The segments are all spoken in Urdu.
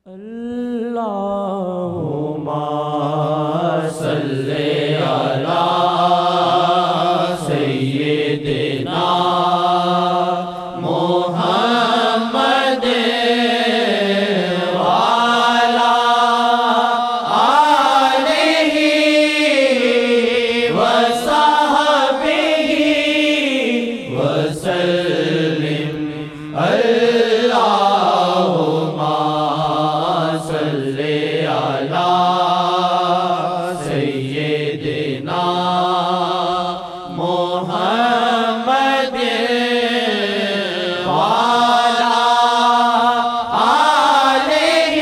اللہم صلی علی سیدنا محمد وعلی آلہ وصحبہ وسلم اللہم صلی علی سیدنا محمد وعلی آلہ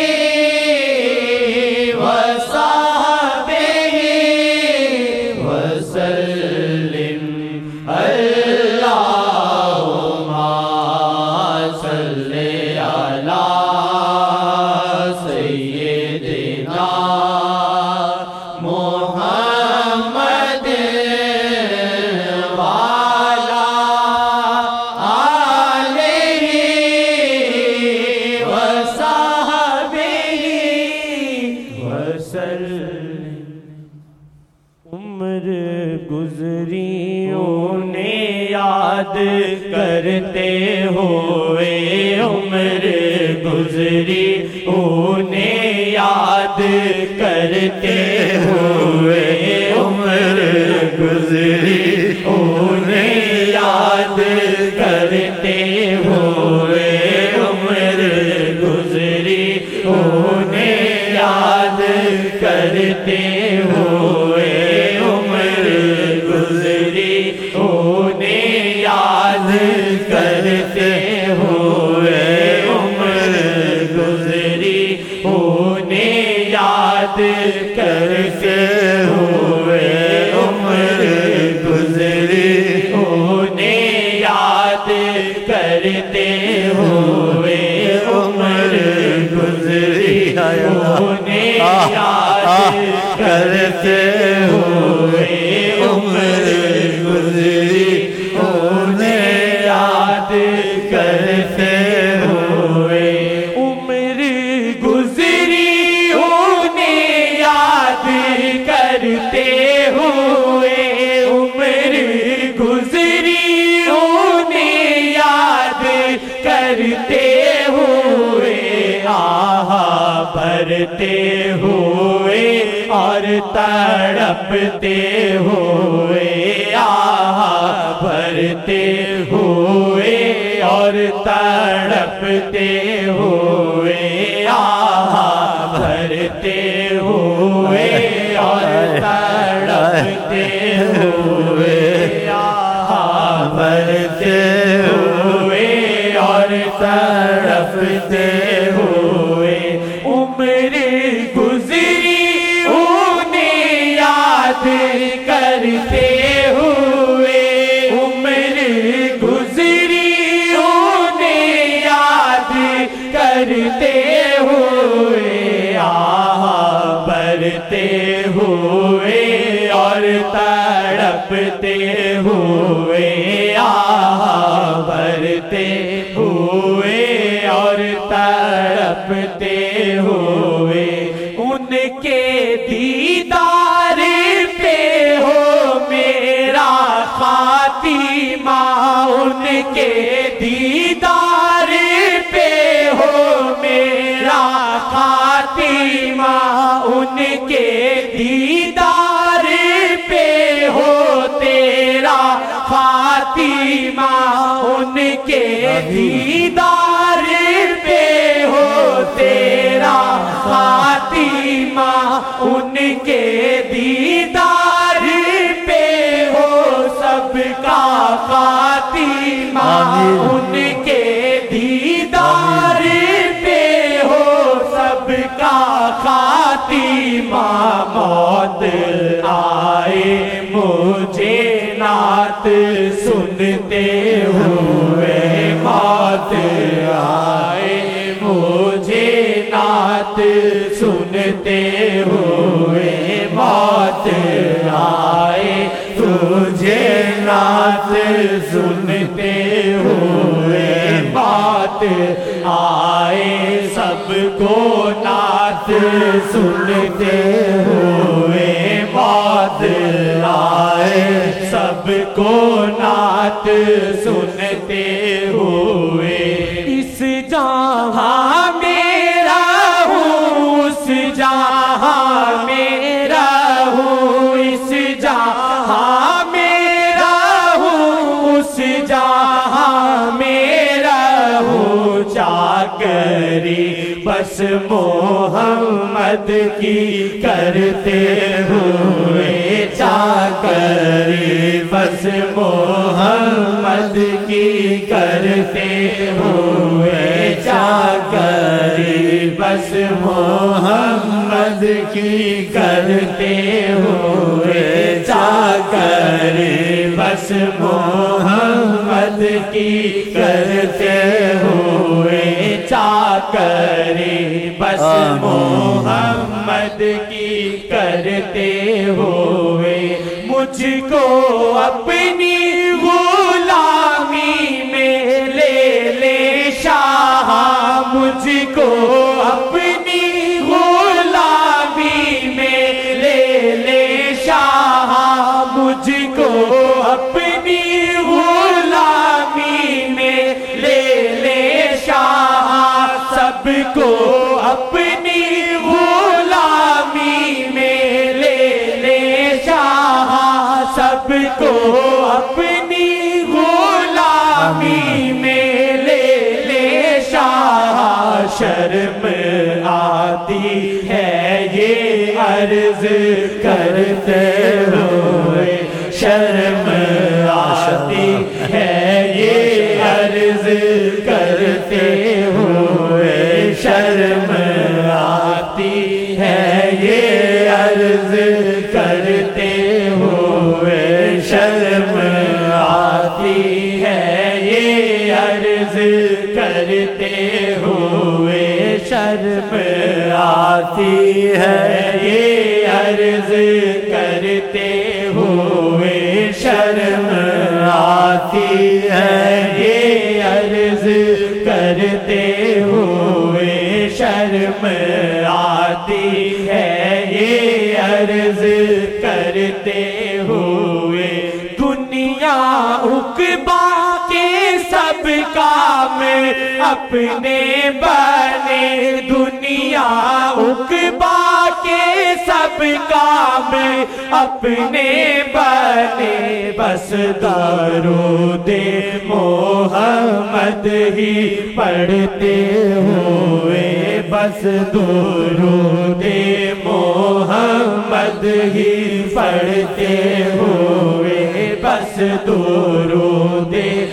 وصحبہ وسلم اللہم صلی علی سیدنا محمد وعلی آلہ وصحبہ وسلم۔ عمر گزری انہیں یاد کرتے ہوئے، عمر گزری انہیں یاد کرتے ہوئے، عمر گزری انہیں یاد کرتے ہوئے، عمر گزری انہیں یاد کرتے ہوئے، عمر گزری انہیں یاد کرتے ہوئے، عمر گزری انہیں یاد کرتے ہوئے، عمر گزری انہیں یاد کرتے ہوئے، عمر گزری انہیں یاد کرتے ہوئے، عمر گزری انہیں یاد کرتے ہوئے، عمر گزری انہیں یاد کرتے ہوئے، عمر گزری انہیں یاد کرتے ہوئے، آہ بھرتے ہوئے اور تڑپتے ہوئے، آہ بھرتے ہوئے اور تڑپتے ہوئے، آہ بھرتے ہوئے اور تڑپتے ہوئے، آہ بھرتے ہوئے اور تڑپتے ہوئے، عمر گزری انہیں یاد کرتے ہوئے، عمر گزری انہیں یاد کرتے ہوئے، آہ بھرتے ہوئے اور تڑپتے ہوئے، آہ بھرتے ہوئے اور تڑپتے ہوئے، ان کے دیدار پہ ہو میرا خاتمہ، ان کے دیدار پہ ہو میرا خاتمہ، ان کے دیدار پہ ہو تیرا خاتمہ، ان کے دیدار پہ ہو تیرا خاتمہ، ان کے دیدار پہ ہو سب کا خاتمہ، ان کے دیدار پہ ہو سب کا خاتمہ، موت آئے مجھے نعت سنتے ہوئے، موت آئے مجھے نعت سنتے ہوئے، موت آئے تجھے نعت سنتے ہوئے، بات آئے سب کو نعت سنتے ہوئے موت آئے، سب کو نعت سنتے ہوئے، اس جہاں میرا ہوں، اس جہاں میرا ہوں، اس جہاں میرا ہوں، اس جہاں میرا ہوں، چاکری بس محمد کی کرتے ہوئے، چاکری بس محمد کی کرتے ہوئے، چاکری بس محمد کی کرتے ہوئے، چاکری بس محمد کی کرتے ہوئے، چاکری بس محمد کی کرتے ہوئے، مجھ کو اپنی غلامی میں لے لے شاہ، مجھ کو اپنی غلامی میں لے لے شاہ، مجھ کو اپنی غلامی میں لے لے شاہ، سب کو اپنی غلامی میں لے لے شاہ، سب کو اپنی غلامی میں لے لے شاہ، شرم آتی ہے یہ عرض کرتے ہوئے، شرم آتی ہے یہ عرض کرتے ہوئے، شرم آتی ہے یہ عرض کرتے ہوئے، شرم آتی ہے یہ عرض کرتے ہوئے، شرم آتی ہے یہ عرض کرتے ہوئے، شرم آتی ہے یہ عرض کرتے ہوئے، شرم آتی ہے یہ عرض کرتے ہوئے، دنیا عقبا کے سب کام اپنے بنے، دنیا عقبا کے سب کام اپنے بنے، بس درود محمد ہی پڑھتے ہوئے، بس درود محمد ہی پڑھتے ہوئے، بس درود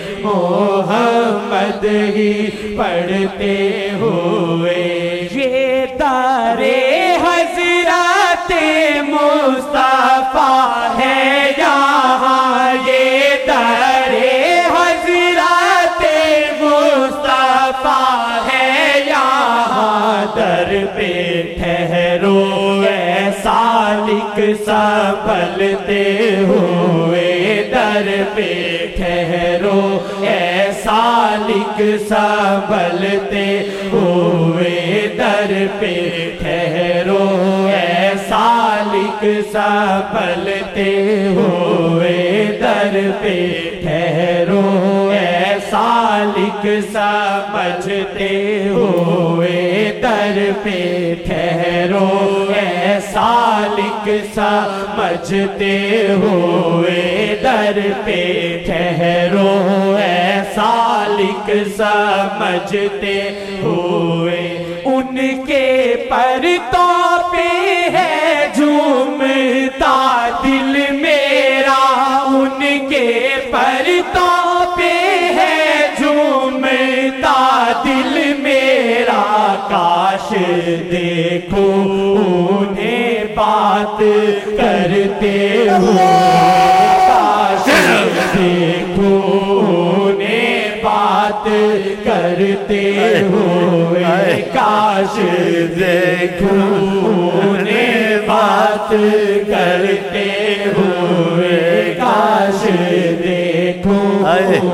محمد ہی پڑھتے ہوئے، یہ در حضرت مصطفیٰ ہے یہاں، یہ در حضرت مصطفیٰ ہے یہاں، در پہ ٹھہرو اے سالک سنبھلتے ہوئے، در پہ ٹھہرو اے سالک سنبھلتے ہوئے، در پہ ٹھہرو اے سالک سنبھلتے ہوئے، در پہ ٹھہرو اے سالک سمجھتے ہوئے، در پہ ٹھہرو اے سالک سمجھتے ہوئے، در پہ ٹھہرو اے سالک سمجھتے ہوئے، ان کے پرتوں پہ ہے جھومتا دل میرا، ان کے پرتوں پہ ہے جھومتا دل میرا، کاش دیکھو انہیں بات کرتے ہوئے، کاش دیکھو انہیں بات کرتے ہوئے، کاش دیکھو انہیں بات کرتے ہوئے، کاش دیکھو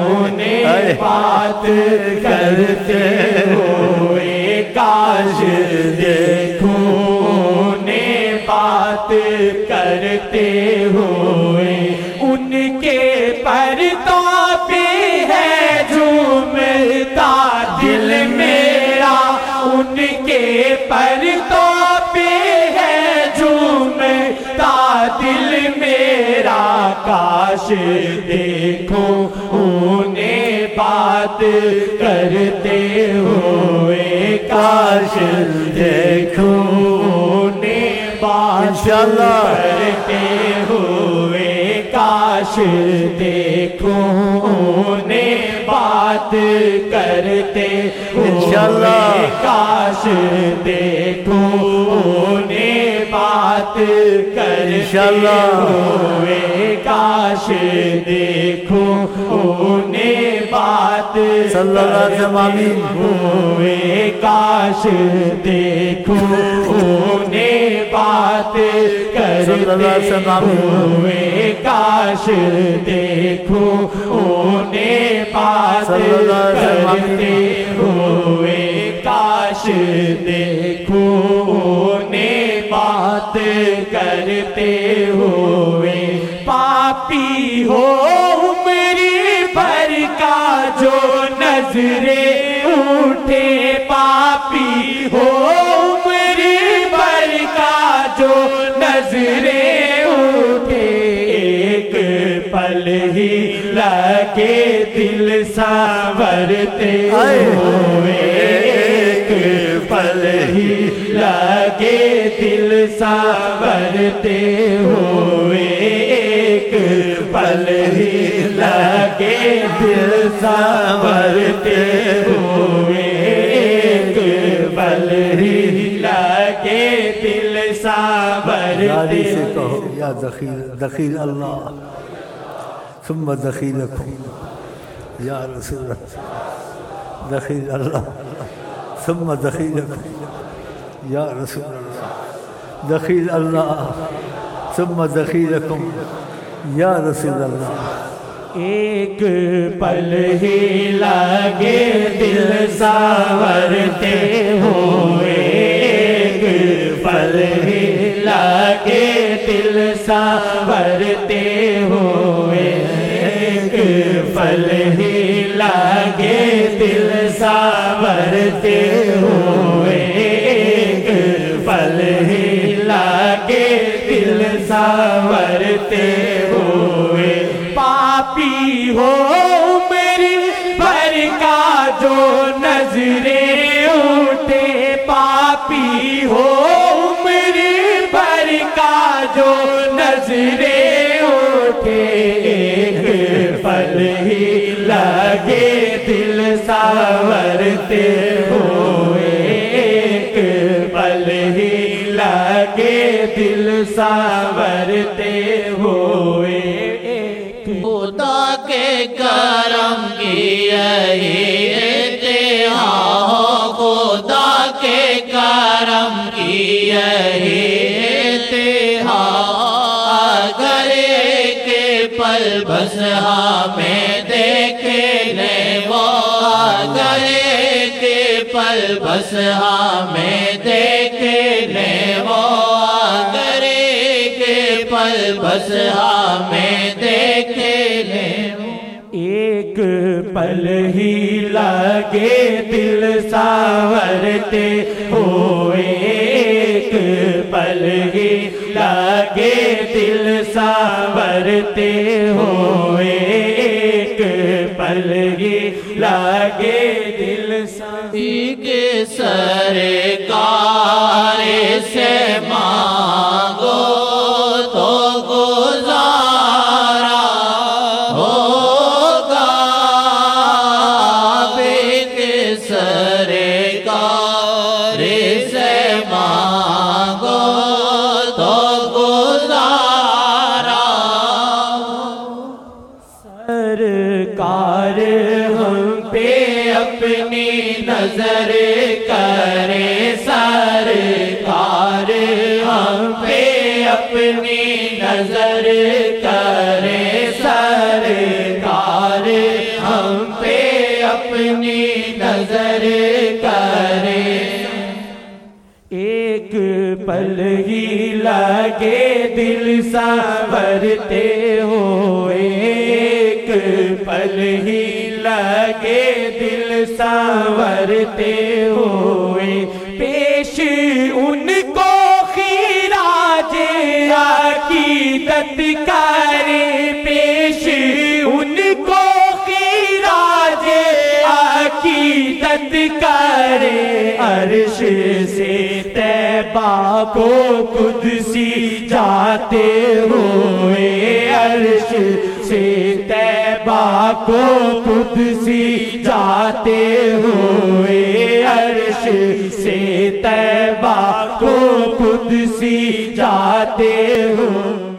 انہیں بات کرتے ہوئے، کاش کرتے ہوئے ان کے پردوں پہ ہے جھومتا دل میرا، ان کے پردوں پہ ہے جھومتا دل میرا، کاش دیکھو انہیں بات کرتے ہوئے، کاش دیکھو انہیں بات کرتے ہوئے، کاش دیکھو انہیں بات کرتے ہوئے، کاش دیکھو انہیں بات کرتے ہوئے، کاش دیکھو انہیں بات کرتے ہوئے، کاش دیکھو انہیں بات کرتے ہوئے، کاش دیکھو انہیں بات کرتے ہوئے، کاش دیکھو انہیں بات کرتے ہوئے، پاپی ہو عمری بھر کا جو نظریں اٹھے، پاپی ہو عمری بھر کا جو نظریں اٹھے، ایک پل ہی لگے دل سنورتے ہوئے، ایک پل ہی لگے دل سنورتے ہوئے، ایک پل ہی لگے دل سنورتے ہوئے، ایک پل ہی لگے دل سنورتے ہوئے، یا دخیل اللہ ثم دخیلکم یا رسول اللہ، دخیل اللہ ثم دخیلکم یا رسول اللہ، دخیل اللہ ثم دخیلکم یا رسول اللہ، ایک پل ہی لگے دل سنورتے ہوئے، ایک پل ہی لگے دل سنورتے ہوئے، ایک پل ہی لگے دل سنورتے ہوئے، ایک پل ہی لگے دل سنورتے ہوئے، پاپی ہو عمری بھر کا جو نظریں اٹھے، پاپی ہو عمری بھر کا جو نظریں اٹھے، ایک پل ہی لگے دل سنورتے ہوئے، ایک پل ہی لگے دل سنورتے ہوئے، خدا کے کرم کی یہی انتہا ہو، خدا کے کرم کی یہی انتہا، اگر ایک پل بس ہمیں دیکھ لے وہ، اگر ایک پل بس ہمیں دیکھ لے وہ، اگر ایک پل بس ہمیں دیکھ لے، ایک پل ہی لگے دل سنورتے ہوئے، ایک پل ہی لگے دل سنورتے ہوئے، ایک پل ہی لگے دل سنورتے، سرکار سے مانگو تو گزارا ہوگا، بیک سرکار سے مانگو تو گزارا، سرکار ہم پہ اپنی نظر کرے، سرکار ہم پہ اپنی نظر کرے، سرکار ہم پہ اپنی نظر کرے، ایک پل ہی لگے دل سنورتے ہوئے، ایک پل ہی لگے دل سنورتے ہوئے، پیش ان کو خراج عقیدت کرے، پیش ان کو خراج عقیدت کرے، عرش سے طیبہ کو قدسی جاتے ہوئے، عرش سے طیبہ کو قدسی جاتے ہوئے، عرش سے طیبہ کو قدسی جاتے ہوئے۔